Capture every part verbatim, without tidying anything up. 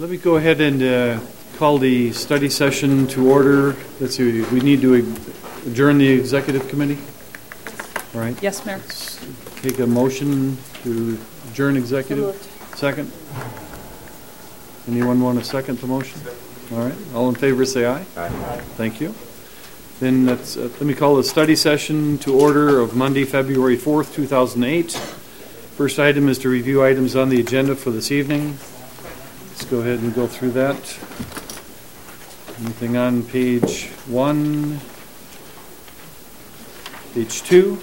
Let me go ahead and uh, call the study session to order. Let's see, we need to adjourn the executive committee. All right. Yes, Mayor. Let's take a motion to adjourn executive. So second. Anyone want to second the motion? All right. All in favor, say aye. Aye. Thank you. Then let's, uh, let me call the study session to order of Monday, February fourth, two thousand eight. First item is to review items on the agenda for this evening. Let's go ahead and go through that. Anything on page one, page two,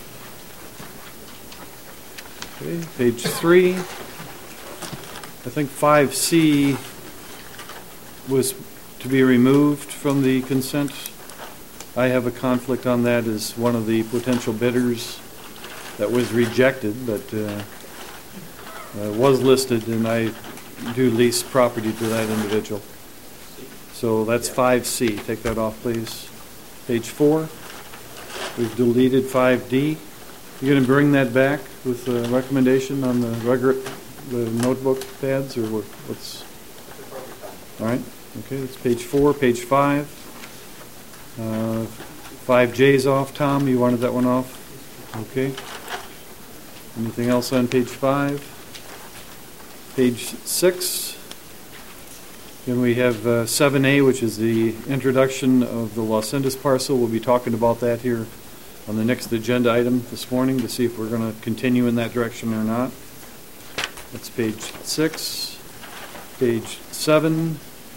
okay, page three. I think five C was to be removed from the consent. I have a conflict on that as one of the potential bidders that was rejected, but uh, uh, was listed, and I do lease property to that individual. So that's five C. Take that off, please. Page four. We've deleted five D. You're going to bring that back with a recommendation on the regular, the notebook pads, or what, what's? All right. Okay. It's page four. Page five. Uh, five J's off. Tom, you wanted that one off? Okay. Anything else on page five? Page six. Then we have uh, seven A, which is the introduction of the Los Andes parcel. We'll be talking about that here on the next agenda item this morning to see if we're going to continue in that direction or not. That's page six. Page seven.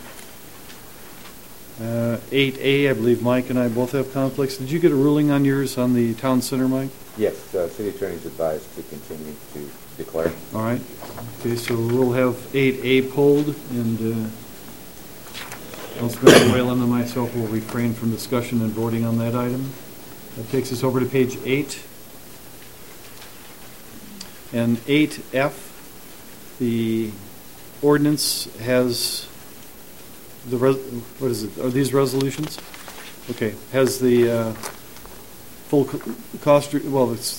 Uh, eight A, I believe Mike and I both have conflicts. Did you get a ruling on yours on the town center, Mike? Yes, uh, city attorney's advised to continue to declare. All right. Okay, so we'll have eight A pulled, and uh, Councilman Whalen and myself will refrain from discussion and voting on that item. That takes us over to page eight. And eight F, the ordinance has the, res what is it, are these resolutions? Okay, has the uh, full co cost, well, it's,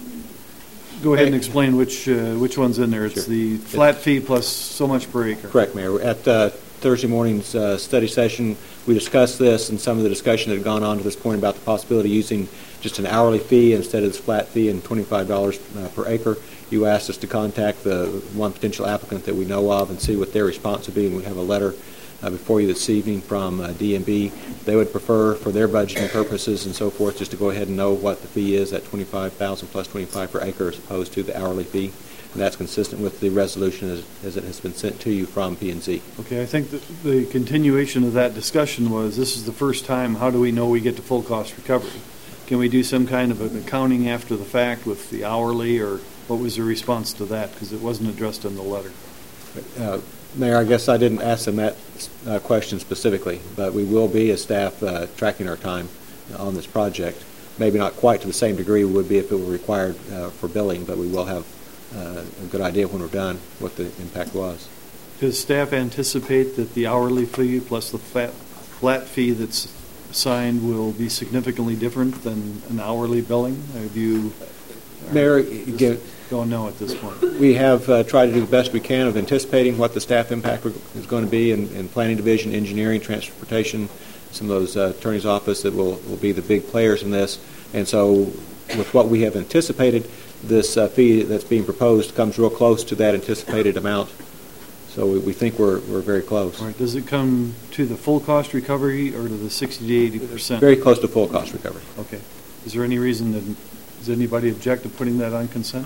go ahead and explain which uh, which one's in there. It's Sure. the flat fee plus so much per acre. Correct, Mayor. At uh, Thursday morning's uh, study session, we discussed this, and some of the discussion that had gone on to this point about the possibility of using just an hourly fee instead of this flat fee and twenty-five dollars uh, per acre. You asked us to contact the one potential applicant that we know of and see what their response would be, and we have a letter uh, before you this evening from uh, D M B. They would prefer, for their budgeting purposes and so forth, just to go ahead and know what the fee is at twenty-five thousand dollars plus twenty-five per acre as opposed to the hourly fee. And that's consistent with the resolution as, as it has been sent to you from P and Z. Okay, I think that the continuation of that discussion was, this is the first time, how do we know we get to full cost recovery? Can we do some kind of an accounting after the fact with the hourly, or what was the response to that? Because it wasn't addressed in the letter. Uh, Mayor, I guess I didn't ask them that uh, question specifically, but we will be, as staff, uh, tracking our time on this project. Maybe not quite to the same degree we would be if it were required uh, for billing, but we will have uh, a good idea when we're done what the impact was. Does staff anticipate that the hourly fee plus the flat, flat fee that's assigned will be significantly different than an hourly billing? Have you... Mayor, again, don't know at this point. we have uh, tried to do the best we can of anticipating what the staff impact is going to be in, in planning division, engineering, transportation, some of those uh, attorney's office that will, will be the big players in this. And so with what we have anticipated, this uh, fee that's being proposed comes real close to that anticipated amount. So we, we think we're, we're very close. All right. Does it come to the full cost recovery or to the sixty to eighty percent? Very close to full cost recovery. Okay. Is there any reason that, does anybody object to putting that on consent?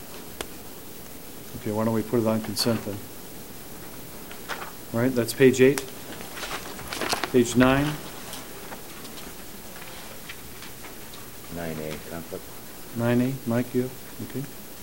Okay, why don't we put it on consent then? All right, that's page eight. Page nine. nine A, conflict. nine A, Mike, you have? Okay.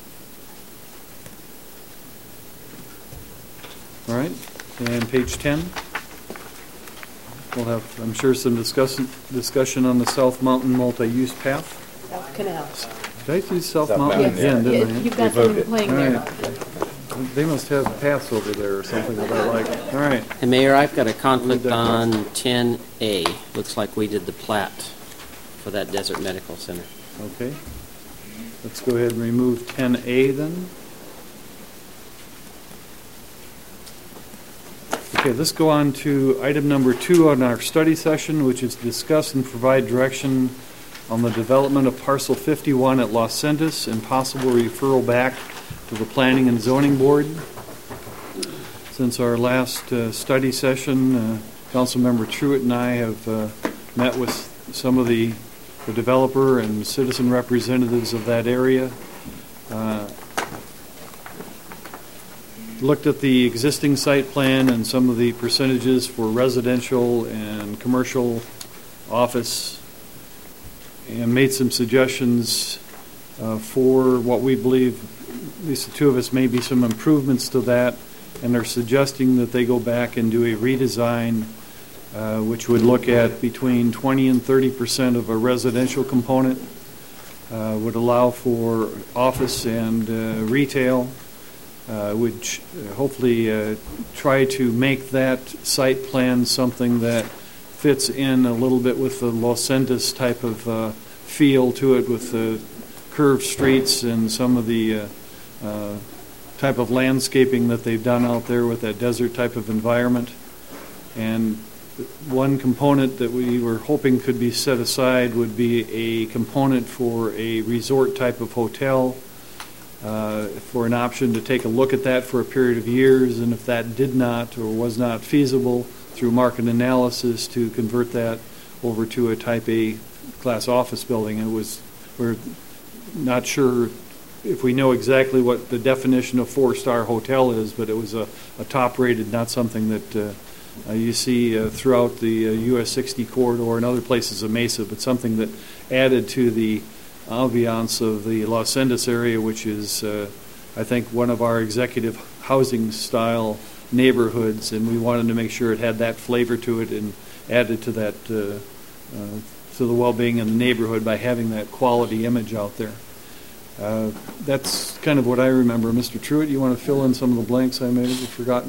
All right, and page ten. We'll have, I'm sure, some discussion discussion on the South Mountain multi-use path. South Canals. Did I see South, South Mountain Mountain, again, yeah. didn't I? You've got We voted something it. playing All there. right. They must have paths over there or something that I like. All right. And Mayor, I've got a conflict Read that on ten A. Looks like we did the plat for that Desert Medical Center. Okay. Let's go ahead and remove ten A then. Okay, let's go on to item number two on our study session, which is discuss and provide direction on the development of parcel fifty-one at Los Centos and possible referral back to the Planning and Zoning Board. Since our last uh, study session, uh, Councilmember Truitt and I have uh, met with some of the, the developer and citizen representatives of that area. Uh, looked at the existing site plan and some of the percentages for residential and commercial office, and made some suggestions uh, for what we believe, at least the two of us, may be some improvements to that, and are suggesting that they go back and do a redesign uh, which would look at between twenty and thirty percent of a residential component, uh, would allow for office and uh, retail, uh, would ch- hopefully uh, try to make that site plan something that fits in a little bit with the Los Centos type of uh, feel to it, with the curved streets and some of the uh, uh, type of landscaping that they've done out there with that desert type of environment. And one component that we were hoping could be set aside would be a component for a resort type of hotel, uh, for an option to take a look at that for a period of years, and if that did not or was not feasible, through market analysis, to convert that over to a type A class office building. It was, we're not sure if we know exactly what the definition of four-star hotel is, but it was a, a top-rated, not something that uh, uh, you see uh, throughout the uh, U S sixty corridor and other places of Mesa, but something that added to the ambiance of the Los Centos area, which is, uh, I think, one of our executive housing style neighborhoods, and we wanted to make sure it had that flavor to it and added to that, uh, uh, to the well-being in the neighborhood by having that quality image out there. Uh, that's kind of what I remember. Mister Truitt, you want to fill in some of the blanks I may have forgotten?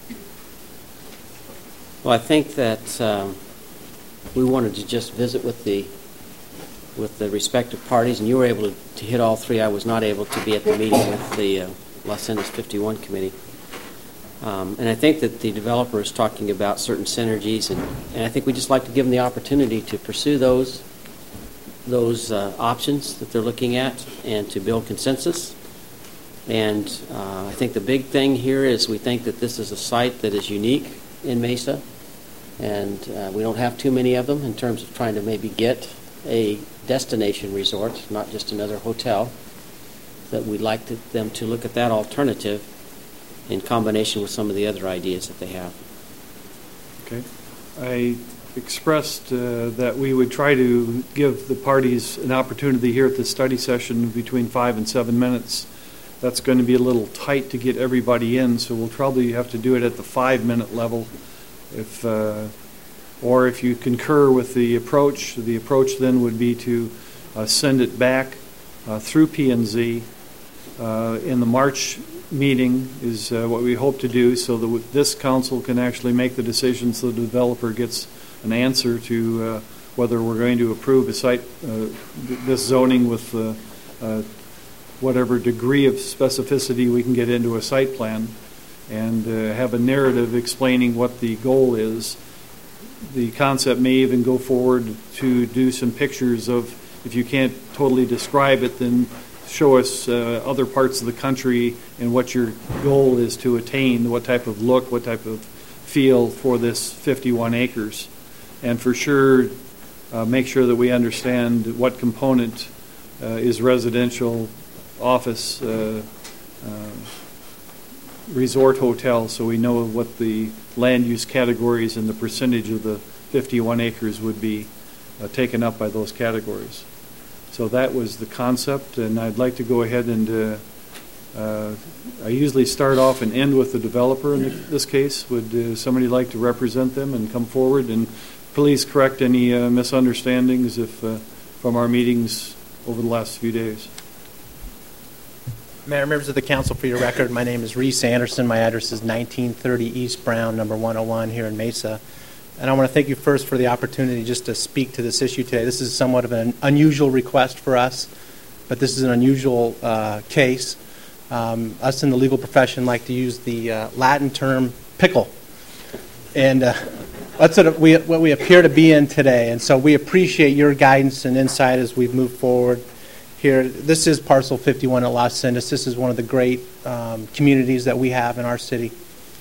Well, I think that um, we wanted to just visit with the with the respective parties, and you were able to, to hit all three. I was not able to be at the meeting with the uh, Los Centos fifty-one committee. Um, and I think that the developer is talking about certain synergies, and, and I think we just like to give them the opportunity to pursue those those uh, options that they're looking at and to build consensus. And uh, I think the big thing here is we think that this is a site that is unique in Mesa, and uh, we don't have too many of them in terms of trying to maybe get a destination resort, not just another hotel, that we'd like to, them to look at that alternative in combination with some of the other ideas that they have. Okay. I expressed uh, that we would try to give the parties an opportunity here at the study session between five and seven minutes. That's going to be a little tight to get everybody in, so we'll probably have to do it at the five-minute level. If, uh, or if you concur with the approach, the approach then would be to uh, send it back uh, through P and Z. Uh, in the March meeting is uh, what we hope to do, so that this council can actually make the decision, so the developer gets an answer to uh, whether we're going to approve a site, uh, this zoning with uh, uh, whatever degree of specificity we can get into a site plan, and uh, have a narrative explaining what the goal is. The concept may even go forward to do some pictures of, if you can't totally describe it, then show us uh, other parts of the country and what your goal is to attain, what type of look, what type of feel for this fifty-one acres. And for sure, uh, make sure that we understand what component uh, is residential, office, uh, uh, resort hotel, so we know what the land use categories and the percentage of the fifty-one acres would be uh, taken up by those categories. So that was the concept, and I'd like to go ahead and uh, uh, I usually start off and end with the developer in this case. Would uh, somebody like to represent them and come forward, and please correct any uh, misunderstandings if uh, from our meetings over the last few days. Mayor, members of the council, for your record, my name is Reese Anderson. My address is nineteen thirty East Brown, number one oh one here in Mesa. And I want to thank you first for the opportunity just to speak to this issue today. This is somewhat of an unusual request for us, but this is an unusual uh, case. Um, us in the legal profession like to use the uh, Latin term pickle. And uh, that's what we, what we appear to be in today. And so we appreciate your guidance and insight as we move forward here. This is Parcel fifty-one at Las Sendas. This is one of the great um, communities that we have in our city.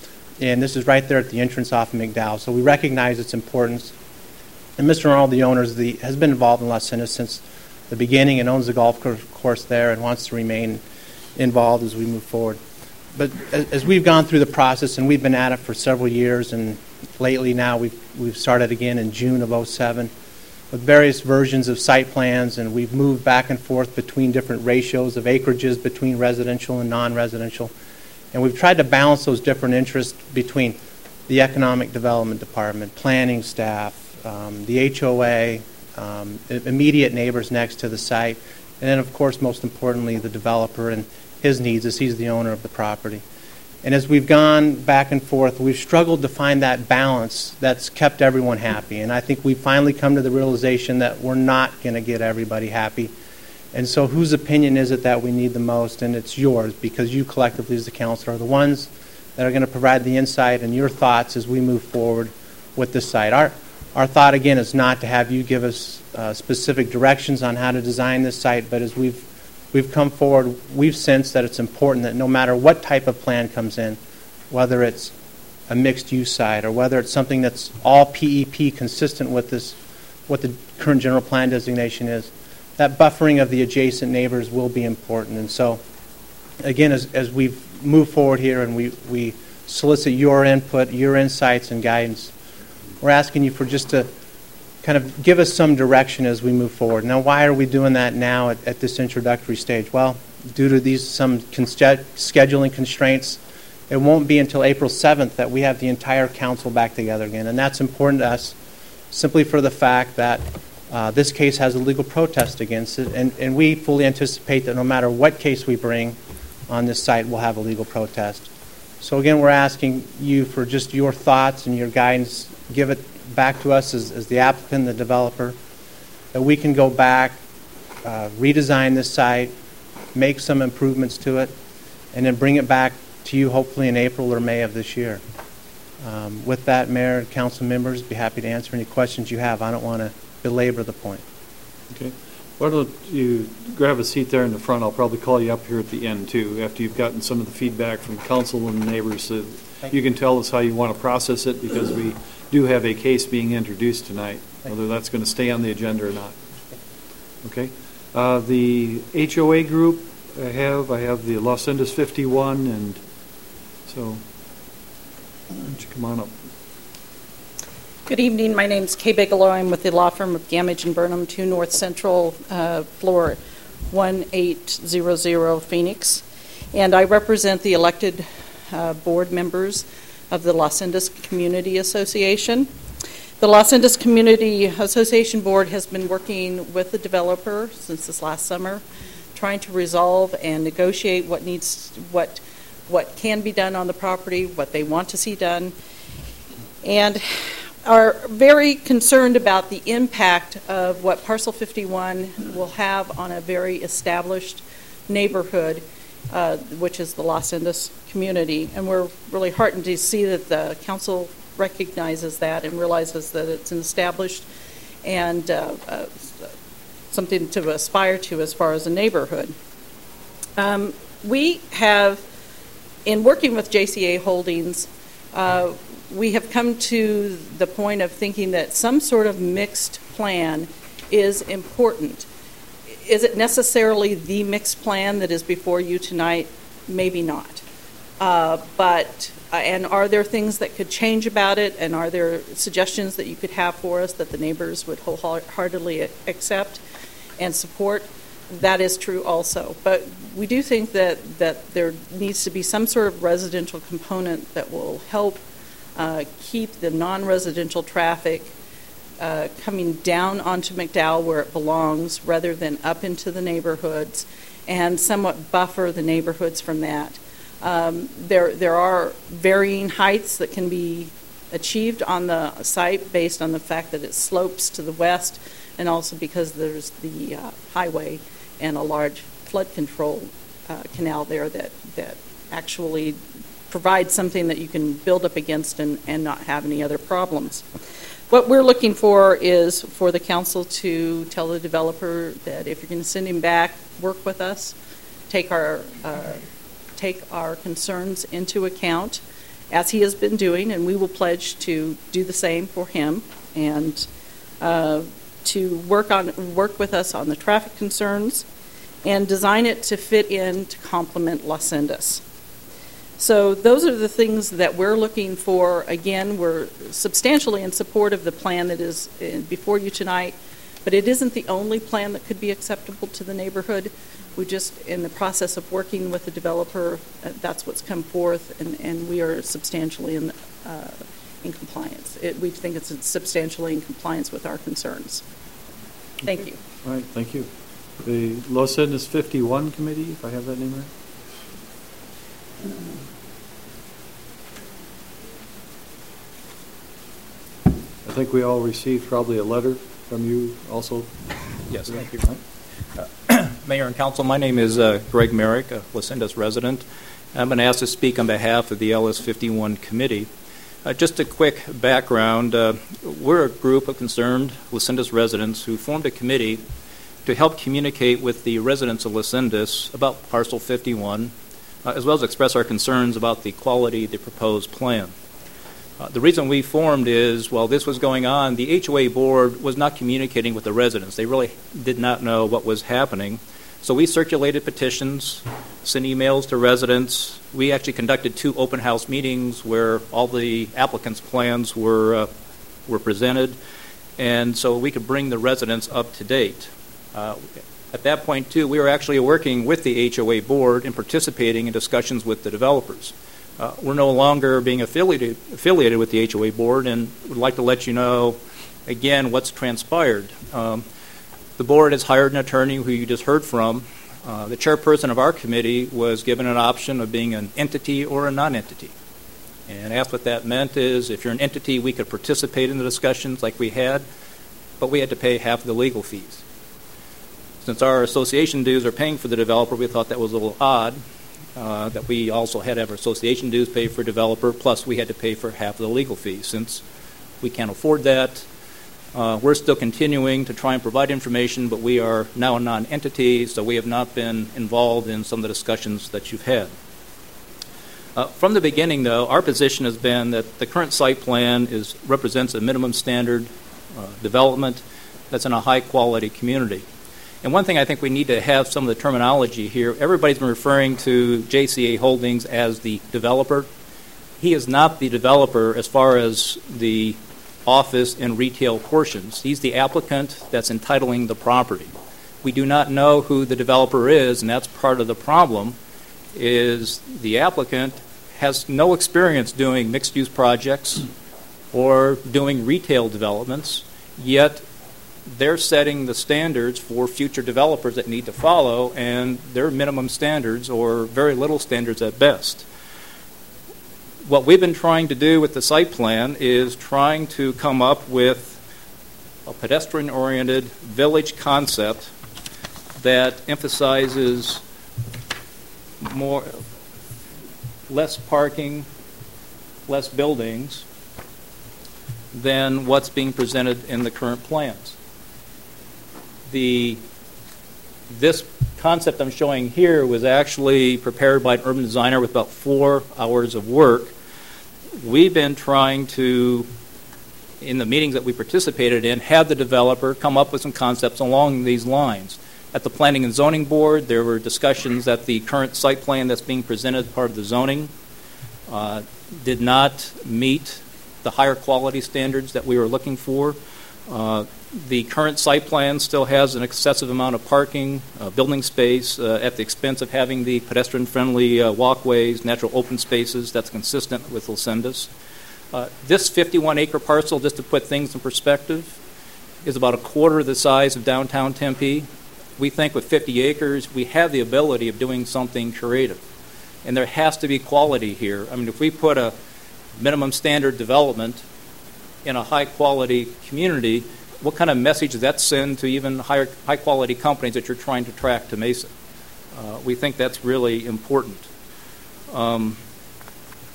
And this is right there at the entrance off of McDowell. So we recognize its importance. And Mister Arnold, the owner, is the, has been involved in Las Sendas since the beginning and owns the golf course there and wants to remain involved as we move forward. But as, as we've gone through the process, and we've been at it for several years, and lately now we've, we've started again in June of oh seven with various versions of site plans, and we've moved back and forth between different ratios of acreages between residential and non-residential. And we've tried to balance those different interests between the Economic Development Department, planning staff, um, the H O A, um, immediate neighbors next to the site, and then, of course, most importantly, the developer and his needs as he's the owner of the property. And as we've gone back and forth, we've struggled to find that balance that's kept everyone happy. And I think we've finally come to the realization that we're not going to get everybody happy. And so whose opinion is it that we need the most? And it's yours, because you collectively as the council are the ones that are going to provide the insight and your thoughts as we move forward with this site. Our, our thought, again, is not to have you give us uh, specific directions on how to design this site, but as we've we've come forward, we've sensed that it's important that no matter what type of plan comes in, whether it's a mixed-use site or whether it's something that's all P E P consistent with this, what the current general plan designation is, that buffering of the adjacent neighbors will be important. And so, again, as, as we move forward here and we, we solicit your input, your insights and guidance, we're asking you for just to kind of give us some direction as we move forward. Now, why are we doing that now at, at this introductory stage? Well, due to these some const- scheduling constraints, it won't be until April seventh that we have the entire council back together again. And that's important to us simply for the fact that uh, this case has a legal protest against it. And, and we fully anticipate that no matter what case we bring on this site, we'll have a legal protest. So again, we're asking you for just your thoughts and your guidance. Give it back to us as, as the applicant, the developer, that we can go back, uh, redesign this site, make some improvements to it, and then bring it back to you hopefully in April or May of this year. Um, with that, Mayor and council members, be happy to answer any questions you have. I don't want to belabor the point. Okay. Why don't you grab a seat there in the front? I'll probably call you up here at the end, too, after you've gotten some of the feedback from council and neighbors. So you can tell us how you want to process it, because we do have a case being introduced tonight, whether that's going to stay on the agenda or not. Okay. Uh, the H O A group I have, I have the Las Sendas fifty-one, and so why don't you come on up. Good evening. My name is Kay Bigelow. I'm with the law firm of Gamage and Burnham, two North Central, uh, floor one eight zero zero, Phoenix. And I represent the elected uh, board members of the Las Sendas Community Association. The Las Sendas Community Association Board has been working with the developer since this last summer, trying to resolve and negotiate what needs, what, what can be done on the property, what they want to see done, and are very concerned about the impact of what Parcel fifty-one will have on a very established neighborhood, uh, which is the Las Sendas community. And we're really heartened to see that the council recognizes that and realizes that it's an established and uh, uh, something to aspire to as far as a neighborhood. Um, we have, in working with J C A Holdings, uh, we have come to the point of thinking that some sort of mixed plan is important. Is it necessarily the mixed plan that is before you tonight? Maybe not. Uh, but, uh, and are there things that could change about it, and are there suggestions that you could have for us that the neighbors would wholeheartedly accept and support? That is true also. But we do think that, that there needs to be some sort of residential component that will help Uh, keep the non-residential traffic uh, coming down onto McDowell where it belongs rather than up into the neighborhoods, and somewhat buffer the neighborhoods from that. Um, there, there are varying heights that can be achieved on the site based on the fact that it slopes to the west, and also because there's the uh, highway and a large flood control uh, canal there that, that actually provide something that you can build up against and, and not have any other problems. What we're looking for is for the council to tell the developer that if you're going to send him back, work with us, take our uh, take our concerns into account, as he has been doing, and we will pledge to do the same for him, and uh, to work on work with us on the traffic concerns, and design it to fit in to complement Las Sendas. So those are the things that we're looking for. Again, we're substantially in support of the plan that is before you tonight, but it isn't the only plan that could be acceptable to the neighborhood. We just, in the process of working with the developer, uh, that's what's come forth, and, and we are substantially in, uh, in compliance. It, we think it's substantially in compliance with our concerns. Thank Okay. you. All right, thank you. The Los Andes fifty-one committee, if I have that name right? I think we all received probably a letter from you also. Yes, thank you. Uh, Mayor and Council, my name is uh, Greg Merrick, a Las Sendas resident. I've been asked to speak on behalf of the L S fifty-one committee. Uh, just a quick background, uh, we're a group of concerned Las Sendas residents who formed a committee to help communicate with the residents of Las Sendas about Parcel fifty-one, uh, as well as express our concerns about the quality of the proposed plan. Uh, the reason we formed is, while this was going on, the H O A board was not communicating with the residents. They really did not know what was happening. So we circulated petitions, sent emails to residents. We actually conducted two open house meetings where all the applicants' plans were, uh, were presented, and so we could bring the residents up to date. Uh, at that point, too, we were actually working with the H O A board and participating in discussions with the developers. Uh, we're no longer being affiliated, affiliated with the H O A board, and would like to let you know, again, what's transpired. Um, the board has hired an attorney who you just heard from. Uh, the chairperson of our committee was given an option of being an entity or a non-entity. And asked what that meant is, if you're an entity, we could participate in the discussions like we had, but we had to pay half of the legal fees. Since our association dues are paying for the developer, we thought that was a little odd. Uh, that we also had to have our association dues paid for a developer, plus we had to pay for half of the legal fees. Since we can't afford that, uh, we're still continuing to try and provide information, but we are now a non-entity, so we have not been involved in some of the discussions that you've had. Uh, from the beginning, though, our position has been that the current site plan is represents a minimum standard uh, development that's in a high-quality community. And one thing I think we need to have some of the terminology here. Everybody's been referring to J C A Holdings as the developer. He is not the developer as far as the office and retail portions. He's the applicant that's entitling the property. We do not know who the developer is, and that's part of the problem, is the applicant has no experience doing mixed-use projects or doing retail developments, yet they're setting the standards for future developers that need to follow, and they're minimum standards or very little standards at best. What we've been trying to do with the site plan is trying to come up with a pedestrian-oriented village concept that emphasizes more, less parking, less buildings than what's being presented in the current plans. The, this concept I'm showing here was actually prepared by an urban designer with about four hours of work. We've been trying to, in the meetings that we participated in, have the developer come up with some concepts along these lines. At the Planning and Zoning Board, there were discussions that the current site plan that's being presented as part of the zoning uh, did not meet the higher quality standards that we were looking for. Uh, the current site plan still has an excessive amount of parking, uh, building space, uh, at the expense of having the pedestrian-friendly uh, walkways, natural open spaces that's consistent with Las Sendas. Uh, this fifty-one acre parcel, just to put things in perspective, is about a quarter of the size of downtown Tempe. We think with fifty acres, we have the ability of doing something creative. And there has to be quality here. I mean, if we put a minimum standard development in a high-quality community, what kind of message does that send to even higher, high-quality companies that you're trying to attract to Mesa? Uh, we think that's really important. Um,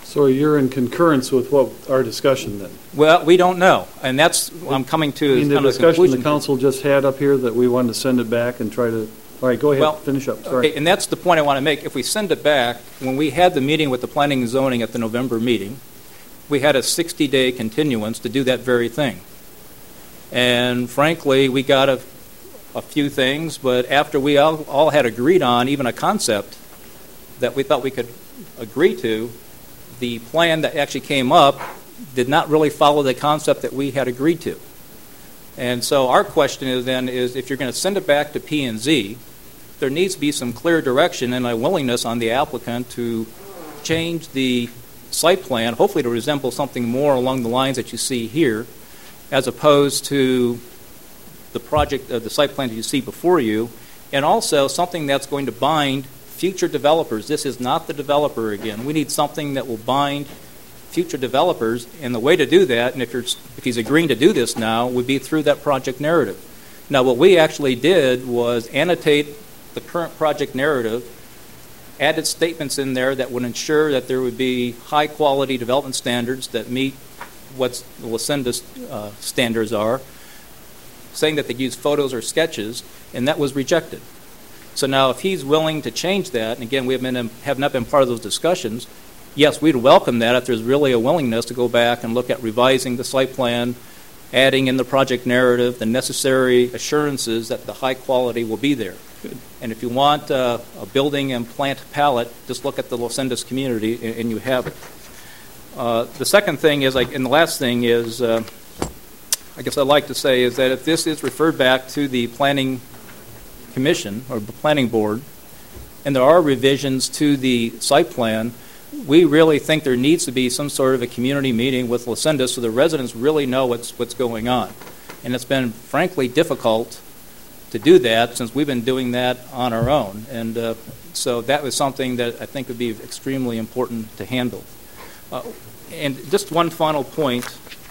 So you're in concurrence with what, our discussion then? Well, we don't know, and that's, I'm coming to I mean, is the kind of the discussion the conclusion. council just had up here that we wanted to send it back and try to, all right, go Well, ahead, finish up, Okay, sorry. and that's the point I want to make. If we send it back, when we had the meeting with the planning and zoning at the November meeting, we had a sixty-day continuance to do that very thing. And frankly, we got a, a few things, but after we all, all had agreed on even a concept that we thought we could agree to, the plan that actually came up did not really follow the concept that we had agreed to. And so our question is then is if you're going to send it back to P and Z, there needs to be some clear direction and a willingness on the applicant to change the site plan, hopefully to resemble something more along the lines that you see here, as opposed to the project, uh, the site plan that you see before you, and also something that's going to bind future developers. This is not the developer again. We need something that will bind future developers, and the way to do that, and if, you're, if he's agreeing to do this now, would be through that project narrative. Now, what we actually did was annotate the current project narrative, added statements in there that would ensure that there would be high-quality development standards that meet what the Lucinda's uh, standards are, saying that they use photos or sketches, and that was rejected. So now if he's willing to change that, and again, we have, been, have not been part of those discussions, yes, we'd welcome that if there's really a willingness to go back and look at revising the site plan, adding in the project narrative, the necessary assurances that the high quality will be there. Good. And if you want uh, a building and plant palette, just look at the Los Andes community and, and you have it. Uh, the second thing is, like, and the last thing is, uh, I guess I'd like to say is that if this is referred back to the Planning Commission or the Planning Board, and there are revisions to the site plan, we really think there needs to be some sort of a community meeting with Los Andes so the residents really know what's what's going on. And it's been, frankly, difficult to do that since we've been doing that on our own. And uh, so that was something that I think would be extremely important to handle. Uh, and just one final point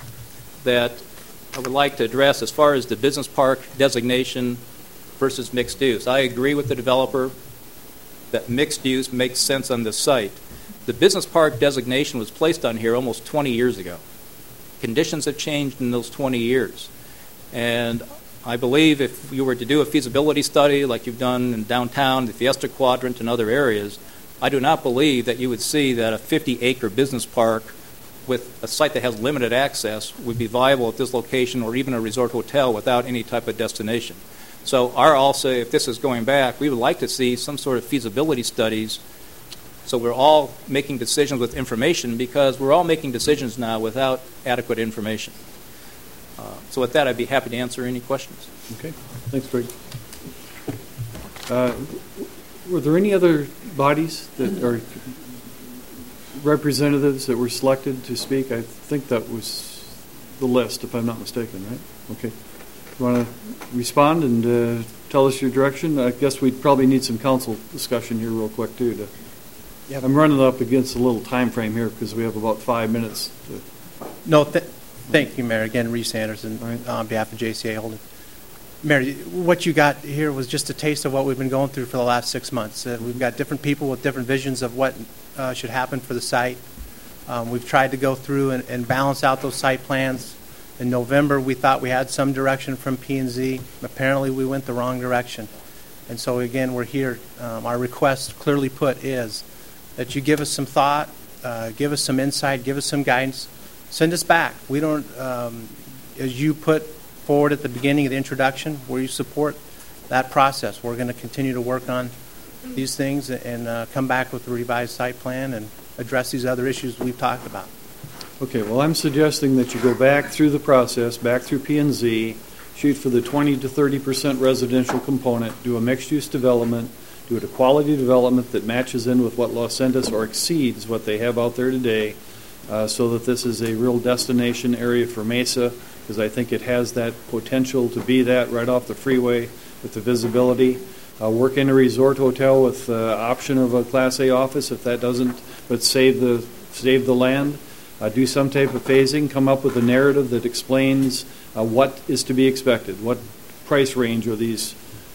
that I would like to address as far as the business park designation versus mixed use. I agree with the developer that mixed use makes sense on this site. The business park designation was placed on here almost twenty years ago. Conditions have changed in those twenty years. And I believe if you were to do a feasibility study like you've done in downtown, the Fiesta Quadrant, and other areas, I do not believe that you would see that a fifty acre business park with a site that has limited access would be viable at this location or even a resort hotel without any type of destination. So our also, if this is going back, we would like to see some sort of feasibility studies so we're all making decisions with information because we're all making decisions now without adequate information. Uh, so with that, I'd be happy to answer any questions. Okay, thanks, Greg. Uh, were there any other bodies that are representatives that were selected to speak? I think that was the list, if I'm not mistaken, right? Okay. You want to respond and uh, tell us your direction? I guess we'd probably need some council discussion here real quick, too. To, Yep. I'm running up against a little time frame here because we have about five minutes. To, No, th- thank you, Mayor. Again, Reese Anderson All right. on behalf of J C A Holdings. Mayor, what you got here was just a taste of what we've been going through for the last six months. Uh, we've got different people with different visions of what uh, should happen for the site. Um, we've tried to go through and, and balance out those site plans. In November, we thought we had some direction from P and Z. Apparently, we went the wrong direction. And so, again, we're here. Um, our request, clearly put, is that you give us some thought, uh, give us some insight, give us some guidance, send us back. We don't, um, as you put forward at the beginning of the introduction, where you support that process, we're going to continue to work on these things and uh, come back with a revised site plan and address these other issues we've talked about. okay, well, I'm suggesting that you go back through the process, back through P and Z, shoot for the twenty to thirty percent residential component, do a mixed-use development, do it a quality development that matches in with what Los Andes or exceeds what they have out there today uh, so that this is a real destination area for Mesa because I think it has that potential to be that right off the freeway with the visibility. Uh, work in a resort hotel with the uh, option of a Class A office if that doesn't, but save the, save the land. Uh, do some type of phasing, come up with a narrative that explains uh, what is to be expected, what price range are these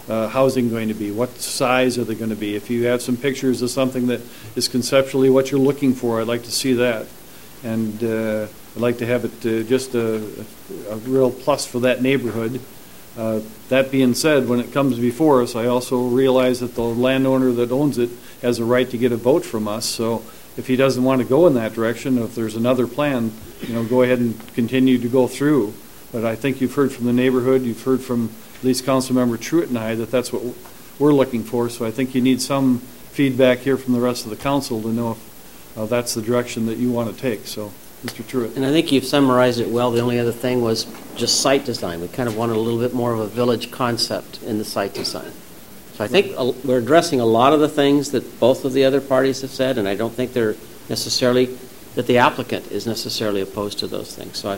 uh, housing going to be? What size are they going to be? If you have some pictures of something that is conceptually what you're looking for, I'd like to see that. And uh, I'd like to have it uh, just a, a real plus for that neighborhood. Uh, That being said, when it comes before us, I also realize that the landowner that owns it has a right to get a vote from us. So if he doesn't want to go in that direction, if there's another plan, you know, go ahead and continue to go through. But I think you've heard from the neighborhood, you've heard from at least Councilmember Truitt and I that that's what we're looking for. So I think you need some feedback here from the rest of the council to know if uh, that's the direction that you want to take. So, Mister Truitt. And I think you've summarized it well. The only other thing was just site design. We kind of wanted a little bit more of a village concept in the site design. So I think uh, we're addressing a lot of the things that both of the other parties have said, and I don't think they're necessarily, that the applicant is necessarily opposed to those things. So I,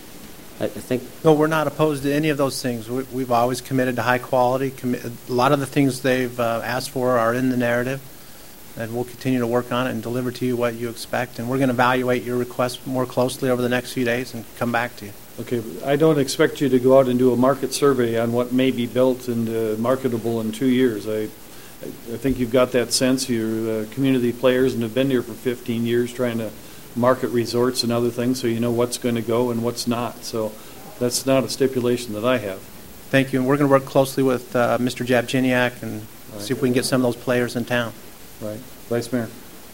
I think... No, we're not opposed to any of those things. We- We've always committed to high quality. Commi- A lot of the things they've uh, asked for are in the narrative, and we'll continue to work on it and deliver to you what you expect. And we're going to evaluate your request more closely over the next few days and come back to you. Okay, I don't expect you to go out and do a market survey on what may be built and uh, marketable in two years. I, I think you've got that sense. You're uh, community players and have been here for fifteen years trying to market resorts and other things, so you know what's going to go and what's not. So that's not a stipulation that I have. Thank you. And we're going to work closely with uh, Mister Jabginiak and Right. see if we can get some of those players in town. Right. Vice Mayor?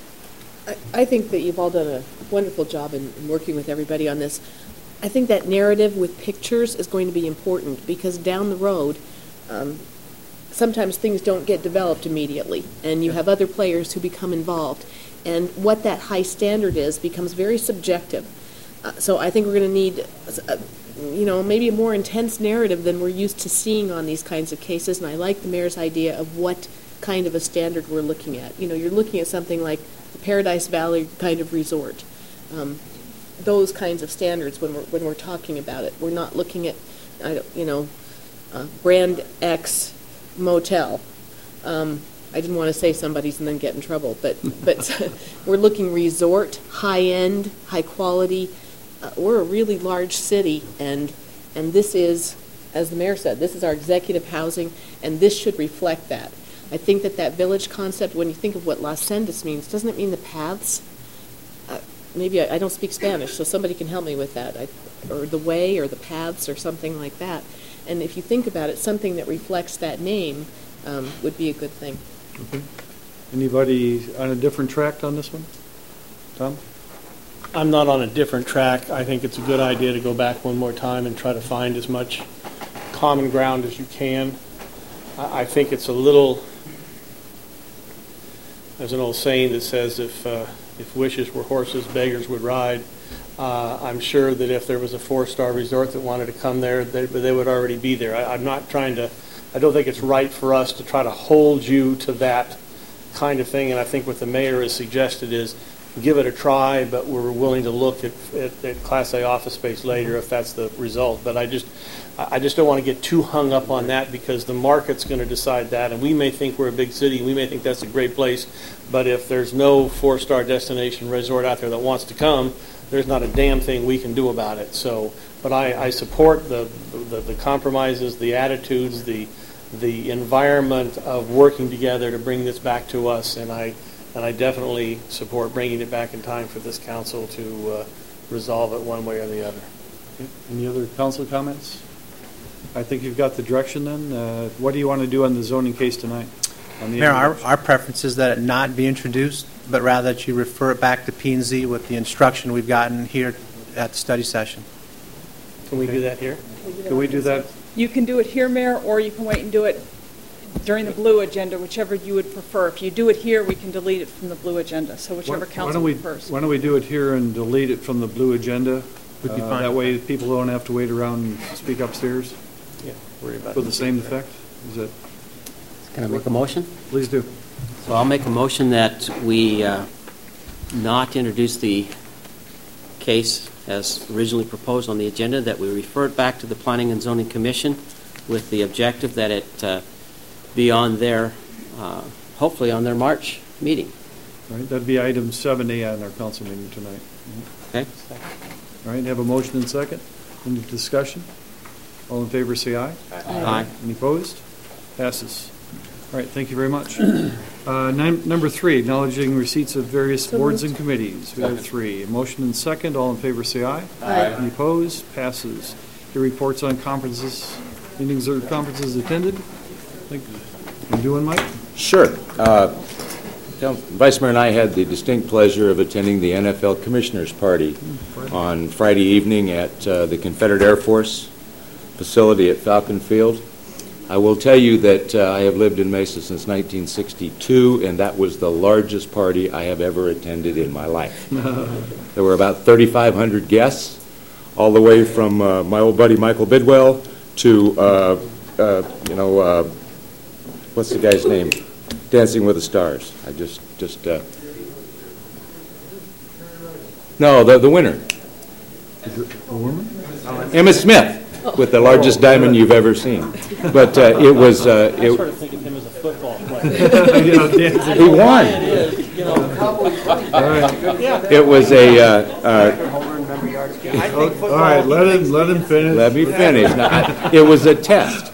I, I think that you've all done a wonderful job in, in working with everybody on this. I think that narrative with pictures is going to be important because down the road, um, sometimes things don't get developed immediately, and you have other players who become involved. And what that high standard is becomes very subjective. Uh, so I think we're going to need, a, you know, maybe a more intense narrative than we're used to seeing on these kinds of cases. And I like the mayor's idea of what kind of a standard we're looking at. You know, you're looking at something like the Paradise Valley kind of resort. Um, those kinds of standards when we're when we're talking about it. We're not looking at, I don't, you know, uh, brand X motel. Um, I didn't want to say somebody's and then get in trouble, but but we're looking resort, high end, high quality. Uh, we're a really large city, and and this is, as the mayor said, this is our executive housing, and this should reflect that. I think that that village concept, when you think of what Las Sendas means, doesn't it mean the paths? Uh, maybe I, I don't speak Spanish, so somebody can help me with that. I, or the way, or the paths, or something like that. And if you think about it, something that reflects that name um, would be a good thing. Okay. Anybody on a different track on this one? Tom? I'm not on a different track. I think it's a good idea to go back one more time and try to find as much common ground as you can. I, I think it's a little, there's an old saying that says if uh, if wishes were horses, beggars would ride. Uh, I'm sure that if there was a four-star resort that wanted to come there, they, they would already be there. I, I'm not trying to, I don't think it's right for us to try to hold you to that kind of thing, and I think what the mayor has suggested is give it a try, but we're willing to look at, at, at Class A office space later if that's the result. But I just I just don't want to get too hung up on that because the market's going to decide that, and we may think we're a big city, we may think that's a great place, but if there's no four-star destination resort out there that wants to come, there's not a damn thing we can do about it. So, but I, I support the, the the compromises, the attitudes, the the environment of working together to bring this back to us, and I and I definitely support bringing it back in time for this council to uh, resolve it one way or the other. Okay. Any other council comments? I think you've got the direction then. Uh, what do you want to do on the zoning case tonight? On the Mayor, our, our preference is that it not be introduced, but rather that you refer it back to P and Z with the instruction we've gotten here at the study session. Can we do that here? Can we do that? You can do it here, Mayor, or you can wait and do it during the blue agenda, whichever you would prefer. If you do it here, we can delete it from the blue agenda, so whichever Why- council why don't we- prefers. Why don't we do it here and delete it from the blue agenda? Would be Uh, fine. That way people don't have to wait around and speak upstairs Yeah, worry about it. with the same effect. Is it? Can I make a motion? Please do. So I'll make a motion that we uh, not introduce the case as originally proposed on the agenda, that we refer it back to the Planning and Zoning Commission with the objective that it uh, be on their, uh, hopefully on their March meeting. All right, that'd be item seven A on our council meeting tonight. Okay? All right, have a motion and second. Any discussion? All in favor, say aye. Aye. Any opposed? Passes. All right, thank you very much. Uh, nine- Number three, acknowledging receipts of various So boards moved. and committees. We have three. A motion and second. All in favor, say aye. Aye. Any opposed? Passes. Your reports on conferences, meetings or conferences attended? Think you doing, Mike? Sure. Uh, tell- Vice Mayor and I had the distinct pleasure of attending the N F L Commissioners Party on Friday evening at uh, the Confederate Air Force facility at Falcon Field. I will tell you that uh, I have lived in Mesa since nineteen sixty-two, and that was the largest party I have ever attended in my life. There were about thirty-five hundred guests, all the way from uh, my old buddy Michael Bidwell to, uh, uh, you know, uh, what's the guy's name? Dancing with the Stars. I just, just, uh, no, the, the winner. Emmitt Smith, with the largest diamond you've ever seen. But uh, it was, uh, it, of think of him as a football player. he won. It was a, uh, uh, All right, let him, let him finish. let me finish. Now, I- it was a test.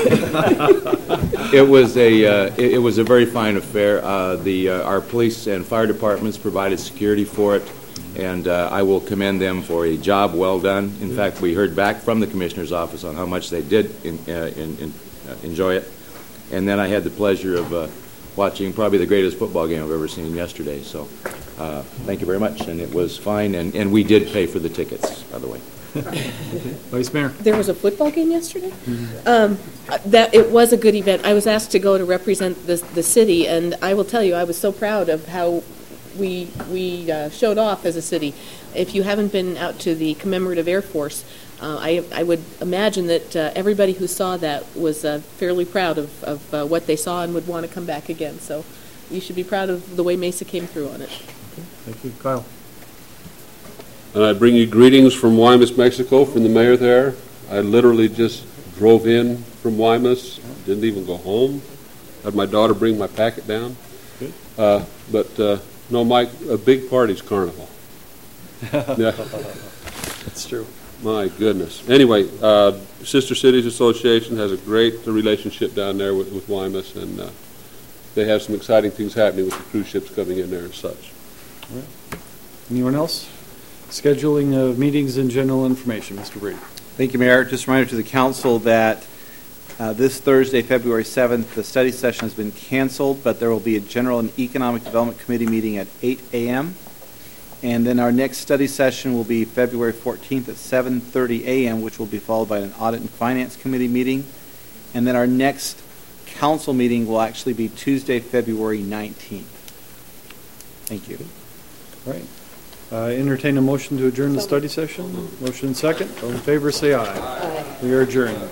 It was a, uh, it, it was a very fine affair. Uh, the, uh, our police and fire departments provided security for it, and uh, I will commend them for a job well done. In fact, we heard back from the Commissioner's office on how much they did in, uh, in, in, uh, enjoy it. And then I had the pleasure of uh, watching probably the greatest football game I've ever seen yesterday. So uh, thank you very much, and it was fine, and, and we did pay for the tickets, by the way. Vice Mayor? There was a football game yesterday? Um, uh, That, it was a good event. I was asked to go to represent the, the city, and I will tell you, I was so proud of how we, we uh, showed off as a city. If you haven't been out to the commemorative Air Force, uh, I, I would imagine that uh, everybody who saw that was uh, fairly proud of, of uh, what they saw and would want to come back again. So you should be proud of the way Mesa came through on it. Thank you. Kyle? And I bring you greetings from Guaymas, Mexico, from the mayor there. I literally just drove in from Guaymas, didn't even go home. Had my daughter bring my packet down. Good. Uh, but, uh, no, Mike, a big party's Carnival. Yeah. That's true. My goodness. Anyway, uh, Sister Cities Association has a great relationship down there with, with Guaymas, and uh, they have some exciting things happening with the cruise ships coming in there and such. All right. Anyone else? Scheduling of meetings and general information. Mister Brady. Thank you, Mayor. Just a reminder to the council that uh, this Thursday, February seventh, the study session has been canceled, but there will be a General and Economic Development Committee meeting at eight a.m. And then our next study session will be February fourteenth at seven thirty a.m., which will be followed by an Audit and Finance Committee meeting. And then our next council meeting will actually be Tuesday, February nineteenth. Thank you. All right. Uh, Entertain a motion to adjourn the study session. Motion second. All in favor, say aye. Aye. We are adjourned.